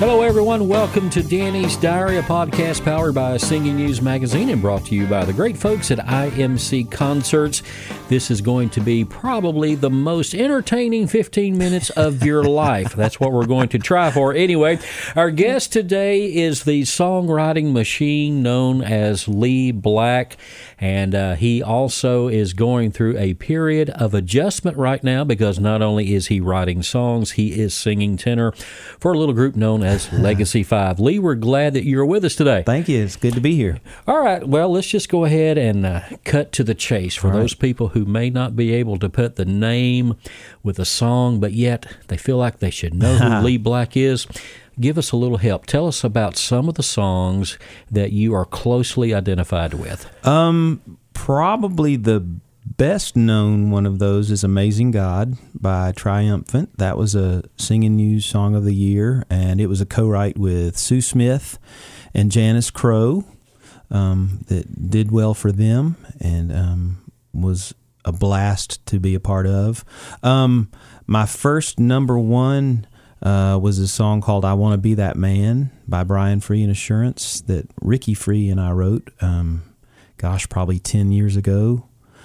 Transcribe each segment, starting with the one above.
Hello, everyone. Welcome to Danny's Diary, a podcast powered by Singing News Magazine and brought to you by the great folks at IMC Concerts. This is going to be probably the most entertaining 15 minutes of your life. That's what we're going to try for. Anyway, our guest today is the songwriting machine known as Lee Black, and he also is going through a period of adjustment right now because not only is he writing songs, he is singing tenor for a little group known as Legacy 5. Lee, we're glad that you're with us today. Thank you. It's good to be here. All right. Well, let's just go ahead and cut to the chase for those people who may not be able to put the name with a song, but yet they feel like they should know who Lee Black is. Give us a little help. Tell us about some of the songs that you are closely identified with. Probably the best known one of those is Amazing God by Triumphant. That was a Singing News Song of the Year, and it was a co-write with Sue Smith and Janice Crowe that did well for them and was a blast to be a part of. My first number one was a song called I Want to Be That Man by Brian Free and Assurance that Ricky Free and I wrote, probably 10 years ago.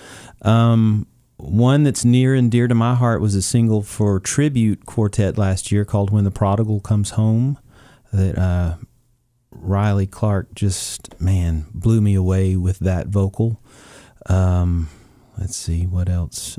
One that's near and dear to my heart was a single for Tribute Quartet last year called When the Prodigal Comes Home that Riley Clark just, blew me away with that vocal. Let's see, what else?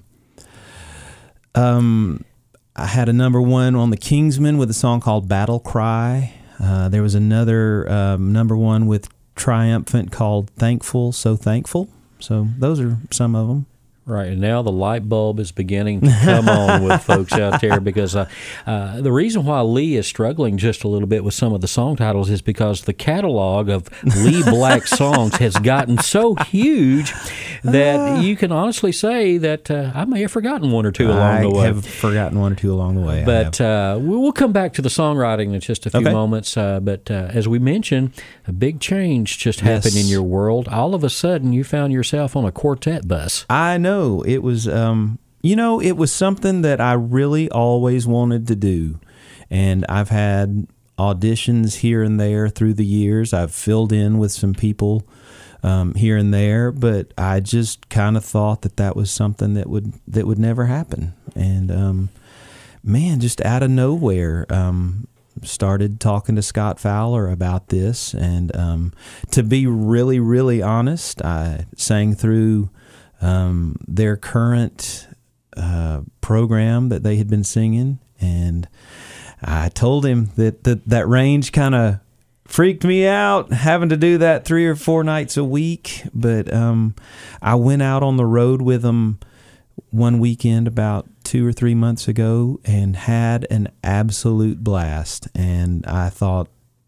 I had a number one on the Kingsmen with a song called Battle Cry. There was another number one with Triumphant called Thankful, So Thankful. So those are some of them. Right, and now the light bulb is beginning to come on with folks out there because the reason why Lee is struggling just a little bit with some of the song titles is because the catalog of Lee Black songs has gotten so huge that you can honestly say that I may have forgotten one or two along the way. I have forgotten one or two along the way. But we'll come back to the songwriting in just a few moments. But as we mentioned, a big change just happened in your world. All of a sudden, you found yourself on a quartet bus. I know. It was, it was something that I really always wanted to do. And I've had auditions here and there through the years. I've filled in with some people here and there, but I just kind of thought that was something that would never happen. And, just out of nowhere, started talking to Scott Fowler about this. And to be really, really honest, I sang through their current program that they had been singing, and I told him that range kind of freaked me out, having to do that 3 or 4 nights a week. But I went out on the road with them one weekend about 2 or 3 months ago and had an absolute blast. And I thought,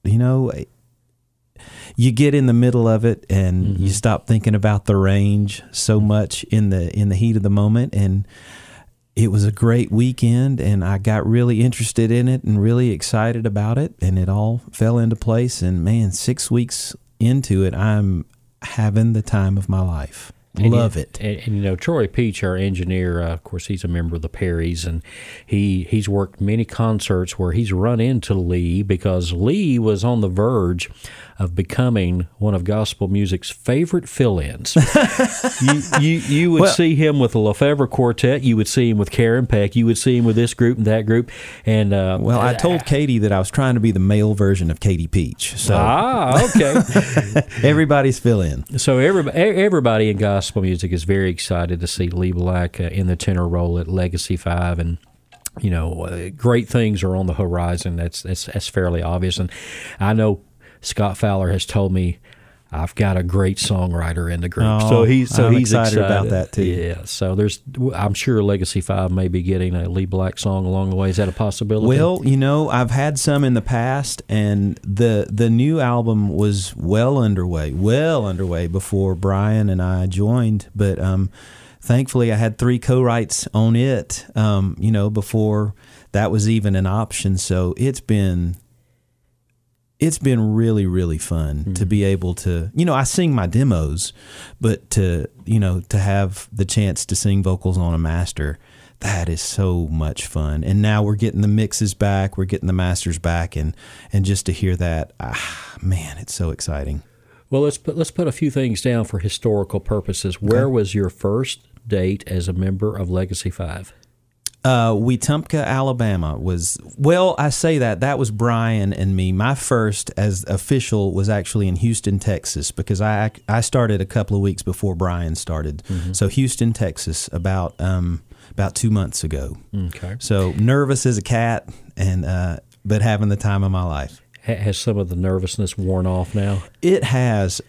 you get in the middle of it and you stop thinking about the range so much in the heat of the moment. And it was a great weekend, and I got really interested in it and really excited about it, and it all fell into place. And 6 weeks into it, I'm having the time of my life. Love it. And Troy Peach, our engineer, of course, he's a member of the Perrys, and he's worked many concerts where he's run into Lee because Lee was on the verge of becoming one of gospel music's favorite fill-ins. you would see him with the Lefevre Quartet. You would see him with Karen Peck. You would see him with this group and that group. And I told Katie that I was trying to be the male version of Katie Peach. So. Okay. Everybody's fill-in. So everybody in gospel music is very excited to see Lee Black in the tenor role at Legacy 5, and great things are on the horizon. That's fairly obvious, and I know Scott Fowler has told me I've got a great songwriter in the group. I'm he's excited about that too. Yeah, so I'm sure Legacy 5 may be getting a Lee Black song along the way. Is that a possibility? Well, I've had some in the past, and the new album was well underway before Brian and I joined. But thankfully, I had 3 co-writes on it, before that was even an option. So it's been really, really fun to be able to, I sing my demos, but to have the chance to sing vocals on a master, that is so much fun. And now we're getting the mixes back, we're getting the masters back, and just to hear that, man, it's so exciting. Well, let's put a few things down for historical purposes. Where was your first date as a member of Legacy 5? Wetumpka, Alabama I say that was Brian and me. My first as official was actually in Houston, Texas, because I started a couple of weeks before Brian started. Mm-hmm. So Houston, Texas, about 2 months ago. Okay. So nervous as a cat, but having the time of my life. Has some of the nervousness worn off now? It has.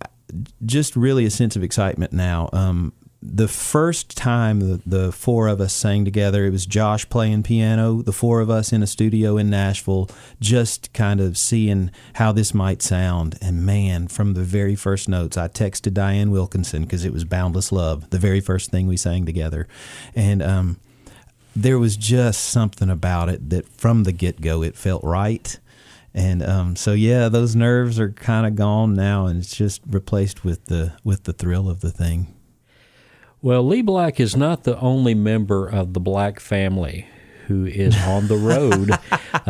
Just really a sense of excitement now. The first time the four of us sang together, it was Josh playing piano, the four of us in a studio in Nashville, just kind of seeing how this might sound. And man, from the very first notes, I texted Diane Wilkinson because it was Boundless Love, the very first thing we sang together. And there was just something about it that from the get-go, it felt right. And so, yeah, those nerves are kind of gone now, and it's just replaced with the thrill of the thing. Well, Lee Black is not the only member of the Black family who is on the road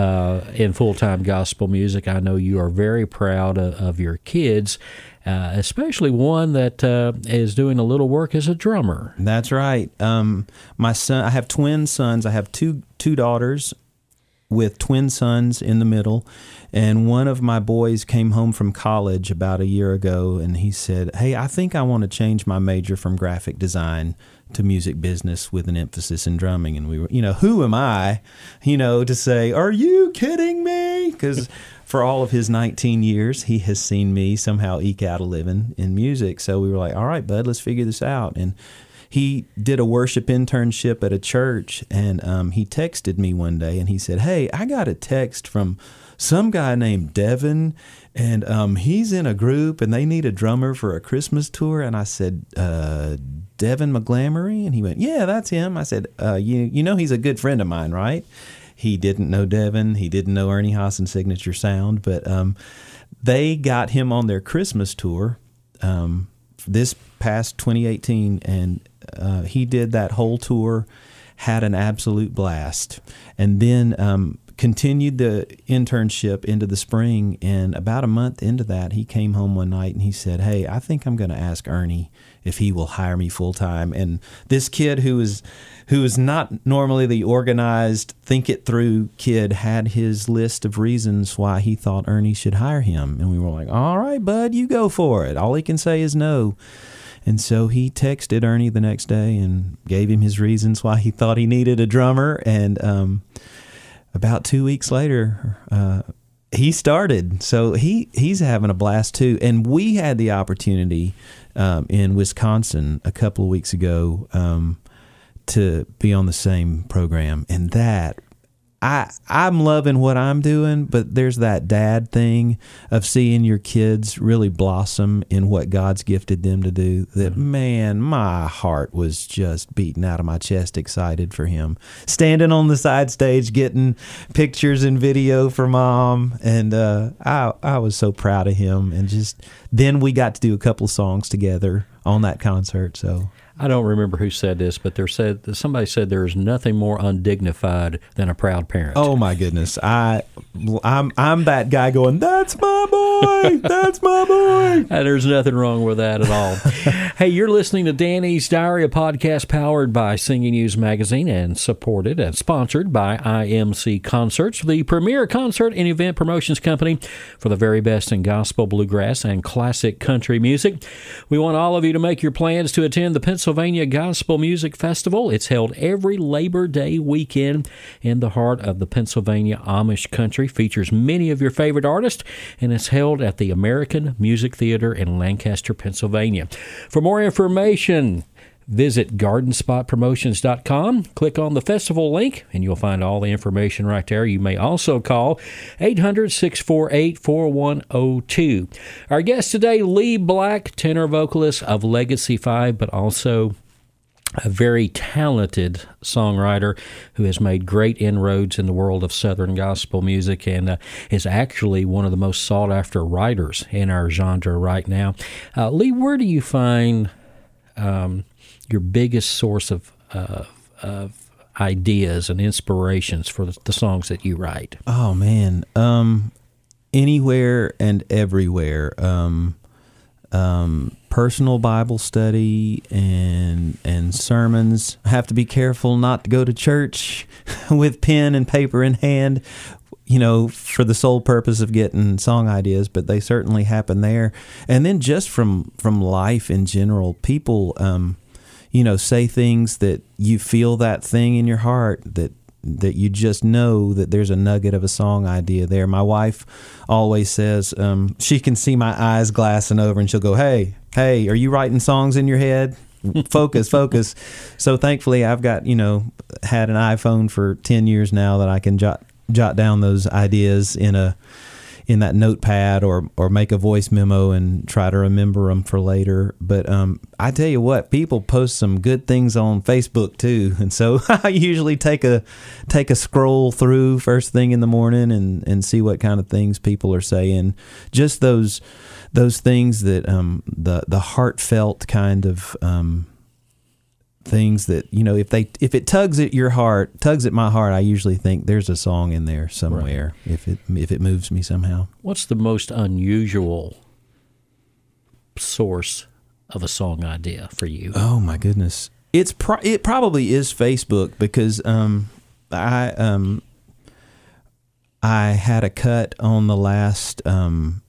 in full-time gospel music. I know you are very proud of your kids, especially one that is doing a little work as a drummer. That's right. My son, I have twin sons. I have two daughters with twin sons in the middle. And one of my boys came home from college about a year ago, and he said, "Hey, I think I want to change my major from graphic design to music business with an emphasis in drumming." And we were, who am I, to say, "Are you kidding me?" Because for all of his 19 years, he has seen me somehow eke out a living in music. So we were like, all right, bud, let's figure this out. And he did a worship internship at a church, and he texted me one day, and he said, "Hey, I got a text from some guy named Devin, and he's in a group, and they need a drummer for a Christmas tour." And I said, "Devin McGlamory?" And he went, "Yeah, that's him." I said, you know he's a good friend of mine, right?" He didn't know Devin. He didn't know Ernie Haas and Signature Sound, but they got him on their Christmas tour this past 2018, and he did that whole tour, had an absolute blast, and then continued the internship into the spring. And about a month into that, he came home one night and he said, "Hey, I think I'm going to ask Ernie if he will hire me full time." And this kid who is not normally the organized, think it through kid had his list of reasons why he thought Ernie should hire him. And we were like, "All right, bud, you go for it. All he can say is no." And so he texted Ernie the next day and gave him his reasons why he thought he needed a drummer. And about 2 weeks later, he started. So he's having a blast too. And we had the opportunity in Wisconsin a couple of weeks ago to be on the same program. And that, I'm loving what I'm doing, but there's that dad thing of seeing your kids really blossom in what God's gifted them to do. That, man, my heart was just beating out of my chest, excited for him. Standing on the side stage, getting pictures and video for Mom, and I was so proud of him. And just then we got to do a couple songs together on that concert. So I don't remember who said this, but somebody said there is nothing more undignified than a proud parent. Oh my goodness, I'm that guy going, "That's my boy, that's my boy." There's nothing wrong with that at all. Hey, you're listening to Danny's Diary, a podcast powered by Singing News Magazine and supported and sponsored by IMC Concerts, the premier concert and event promotions company for the very best in gospel, bluegrass, and classic country music. We want all of you to make your plans to attend the Pennsylvania Gospel Music Festival. It's held every Labor Day weekend in the heart of the Pennsylvania Amish country. Features many of your favorite artists, and it's held at the American Music Theater in Lancaster, Pennsylvania. For more information, visit gardenspotpromotions.com. Click on the festival link, and you'll find all the information right there. You may also call 800-648-4102. Our guest today, Lee Black, tenor vocalist of Legacy 5, but also a very talented songwriter who has made great inroads in the world of Southern gospel music and is actually one of the most sought-after writers in our genre right now. Lee, where do you find your biggest source of ideas and inspirations for the songs that you write? Oh man, anywhere and everywhere. Personal Bible study and sermons. I have to be careful not to go to church with pen and paper in hand, for the sole purpose of getting song ideas, but they certainly happen there. And then just from life in general, people, say things that you feel that thing in your heart that you just know that there's a nugget of a song idea there. My wife always says, she can see my eyes glassing over and she'll go, hey, are you writing songs in your head? Focus. So thankfully I've got, had an iPhone for 10 years now that I can jot down those ideas in that notepad or make a voice memo and try to remember them for later. But I tell you what, people post some good things on Facebook too, and so I usually take a scroll through first thing in the morning and see what kind of things people are saying. Just those things that the heartfelt kind of things that if it tugs at my heart, I usually think there's a song in there somewhere. Right. If it moves me somehow. What's the most unusual source of a song idea for you? Oh my goodness, it probably is Facebook, because I had a cut on the last on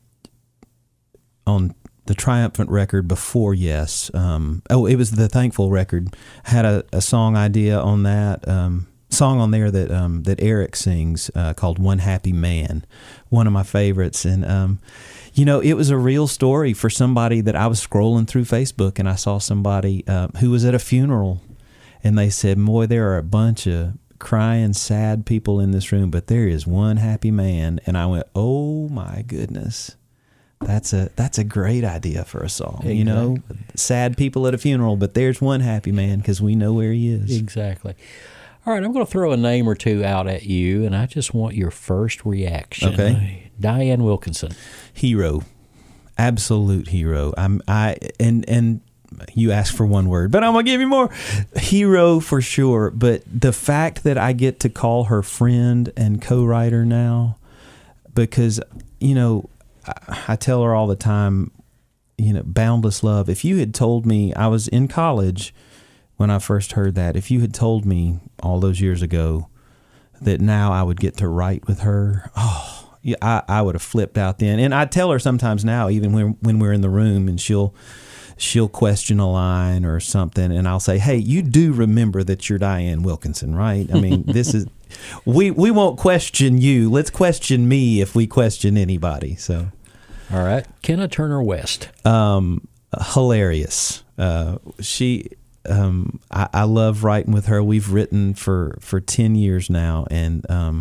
the Triumphant record before Yes. It was the Thankful record. I had a song idea on that song on there that Eric sings called One Happy Man, one of my favorites. And it was a real story for somebody that I was scrolling through Facebook and I saw somebody who was at a funeral, and they said, boy, there are a bunch of crying, sad people in this room, but there is one happy man. And I went, oh my goodness. That's a great idea for a song. Exactly. Sad people at a funeral, but there's one happy man because we know where he is. Exactly. All right, I'm going to throw a name or two out at you, and I just want your first reaction. Okay. Diane Wilkinson. Hero. Absolute hero. And you asked for one word, but I'm going to give you more. Hero for sure, but the fact that I get to call her friend and co-writer now, because, I tell her all the time, boundless love. If you had told me, I was in college when I first heard that, if you had told me all those years ago that now I would get to write with her, I would have flipped out then. And I tell her sometimes now, even when we're in the room and she'll question a line or something, and I'll say, hey, you do remember that you're Diane Wilkinson, right? I mean, this is... We won't question you. Let's question me if we question anybody. So, all right, Kenna Turner West. Hilarious. She, I love writing with her. We've written for 10 years now, and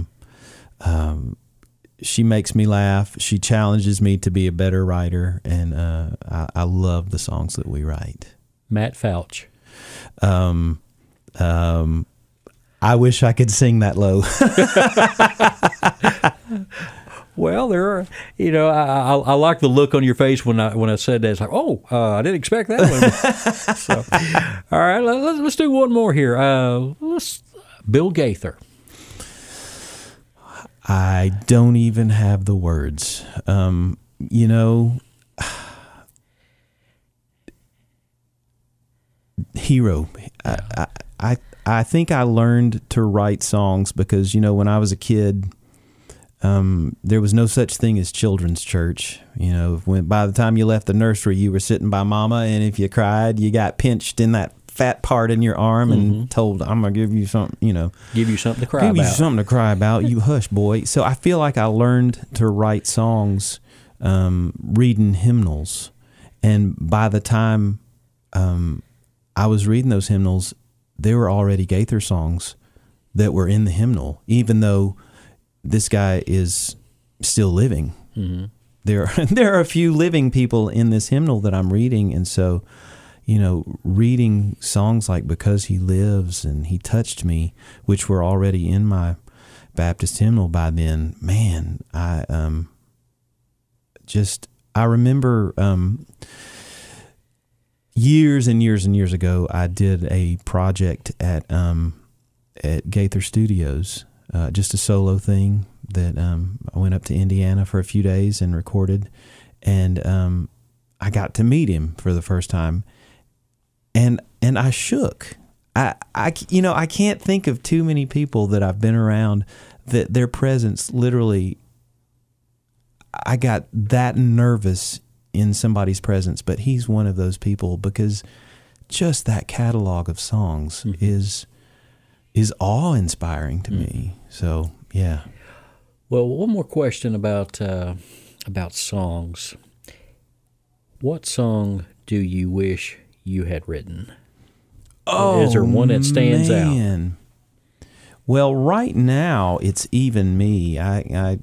she makes me laugh. She challenges me to be a better writer, and I love the songs that we write. Matt Fouch. I wish I could sing that low. Well, there are, I like the look on your face when I said that. It's like, I didn't expect that one. So, all right, let's do one more here. Bill Gaither. I don't even have the words. Hero. I think I learned to write songs because, when I was a kid, there was no such thing as children's church. By the time you left the nursery, you were sitting by mama, and if you cried, you got pinched in that fat part in your arm and told, I'm going to give you something, Give you something to cry about. Give you something to cry about. You hush, boy. So I feel like I learned to write songs reading hymnals. And by the time I was reading those hymnals, there were already Gaither songs that were in the hymnal, even though this guy is still living. Mm-hmm. There are a few living people in this hymnal that I'm reading, and so, reading songs like Because He Lives and He Touched Me, which were already in my Baptist hymnal by then, man, I remember years and years and years ago, I did a project at at Gaither Studios, just a solo thing that I went up to Indiana for a few days and recorded, and I got to meet him for the first time, and I shook. I can't think of too many people that I've been around that their presence literally, I got that nervous in somebody's presence, but he's one of those people, because just that catalog of songs is awe-inspiring to me. So, yeah. Well, one more question about songs. What song do you wish you had written? Oh, is there one that stands out? Well, right now it's even me. I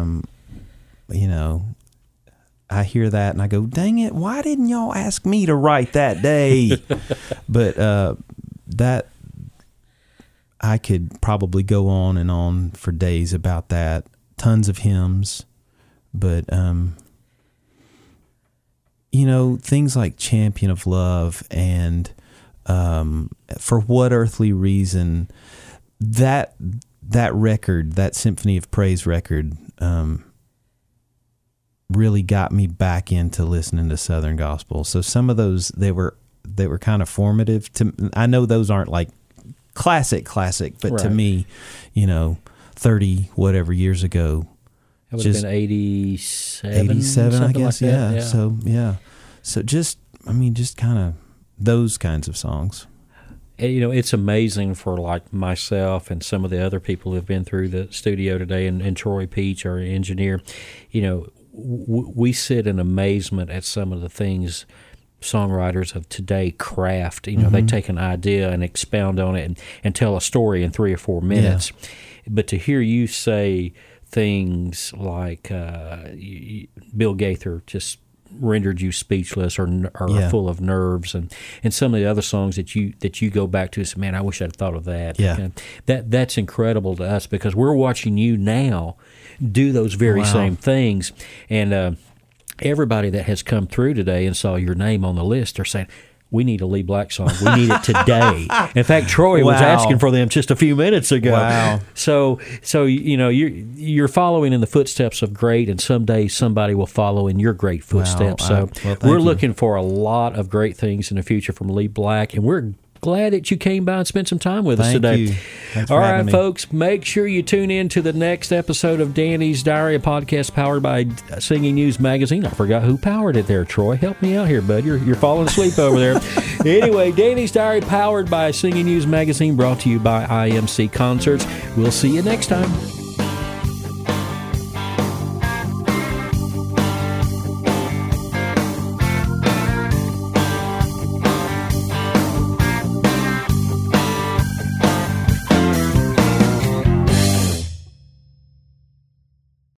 hear that and I go, dang it, why didn't y'all ask me to write that day? But that, I could probably go on and on for days about that. Tons of hymns, but things like Champion of Love and For What Earthly Reason, that record, that Symphony of Praise record, really got me back into listening to Southern gospel. So some of those, they were kind of formative to, I know those aren't like classic, but right. To me, 30 whatever years ago, it would have been 87, I guess. Like yeah. So just kind of those kinds of songs. It's amazing for like myself and some of the other people who've been through the studio today, and Troy Peach, our engineer, we sit in amazement at some of the things songwriters of today craft. They take an idea and expound on it and tell a story in 3 or 4 minutes. Yeah. But to hear you say things like Bill Gaither just rendered you speechless or full of nerves, and some of the other songs that you go back to and say, man, I wish I'd thought of that. Yeah. That's incredible to us, because we're watching you now do those very same things. And everybody that has come through today and saw your name on the list are saying, we need a Lee Black song. We need it today. In fact, Troy was asking for them just a few minutes ago. Wow. So you're following in the footsteps of great, and someday somebody will follow in your great footsteps. Wow. So we're looking for a lot of great things in the future from Lee Black, and we're glad that you came by and spent some time with us today. Thanks All for right, having me. folks, make sure you tune in to the next episode of Danny's Diary, a podcast powered by Singing News Magazine. I forgot who powered it there, Troy. Help me out here, bud. You're falling asleep over there. Anyway, Danny's Diary, powered by Singing News Magazine, brought to you by IMC Concerts. We'll see you next time.